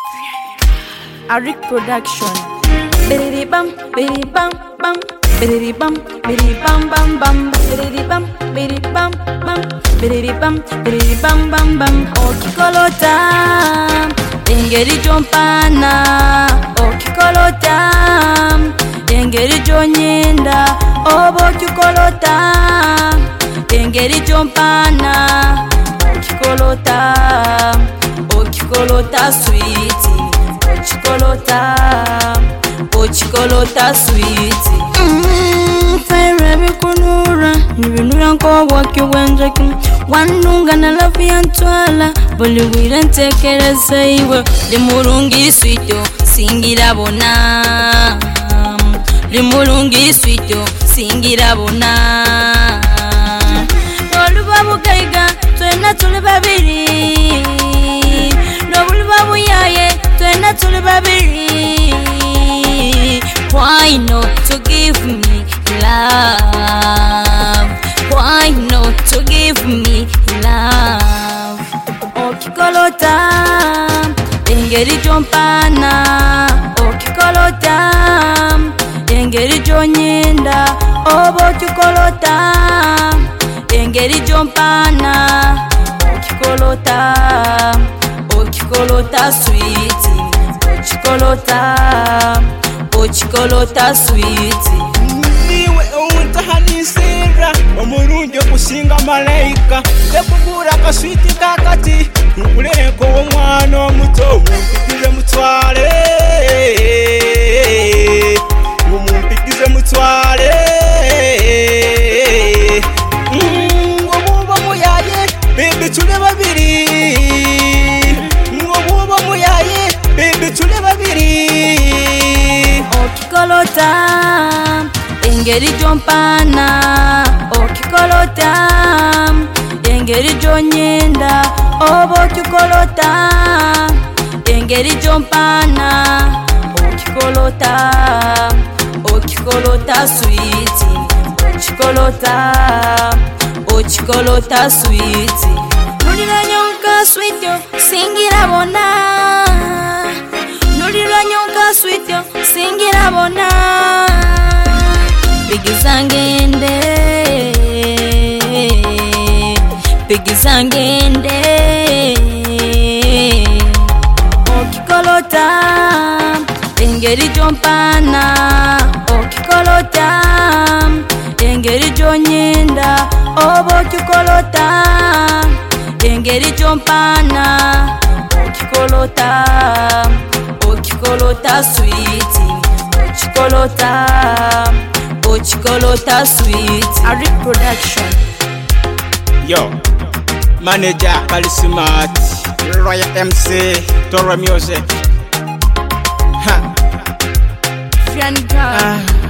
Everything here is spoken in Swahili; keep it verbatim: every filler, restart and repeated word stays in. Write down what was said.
Arik Production. Biddy bum, biddy bum bum, biddy bum, biddy bum bum bum, biddy bum, biddy bum bum, biddy bum, biddy bum bum bum. Okikolota, engeri jompana. Okikolota, engeri jonyenda. Obo kikolota, engeri jompana. Okikolota, okikolota sweetie. Ochikolota, ochikolota sweetie. Mmm, fire bikunura, nibinura nko wakiwenjeki. Wanunga na lafi antwala, boli wira ntekereza iwe. Limurungi sweeto, singira bona. Limurungi sweeto, singira bona. Nolubabu kaiga, twena tuli babiri. Nolubabu yaye, twena tuli babiri. Why not to give me love? Why not to give me love? Okikolota, engeri jompana. Okikolota, engeri jonyenda. Obo kikolota, engeri jompana. Okikolota, okikolota sweetie. Ochikolota, ochikolota sweetie. Niwe untahanisira omurungi okusinga malaika. Tekugura akaswiti kakati nkuleko omwana omuto mumpikize mutwale. Mumpikize mutwale. Ngobuba muyaye baby tule babiri. Ngobuba muyaye baby tule babiri. Okikolota, engeri jompana. Okikolota, engeri jonyenda. Obo kikolota, engeri jompana. Okikolota, okikolota sweetie. Okikolota, okikolota sweetie. Nulira nyonka sweetyo, singira bona. Nulira nyonka sweetyo, singira bona. Bigizangende, bigizangende. Okikolota, engeri jompana. Okikolota, engeri jonyenda. Obo kikolota, engeri jompana. Okikolota, okikolota sweetie. Ochikolota, ochikolota sweetie. Arik Production. Yo, manager Kalismat, Royal M C, Toro Music. Ha. Friend girl. Ah.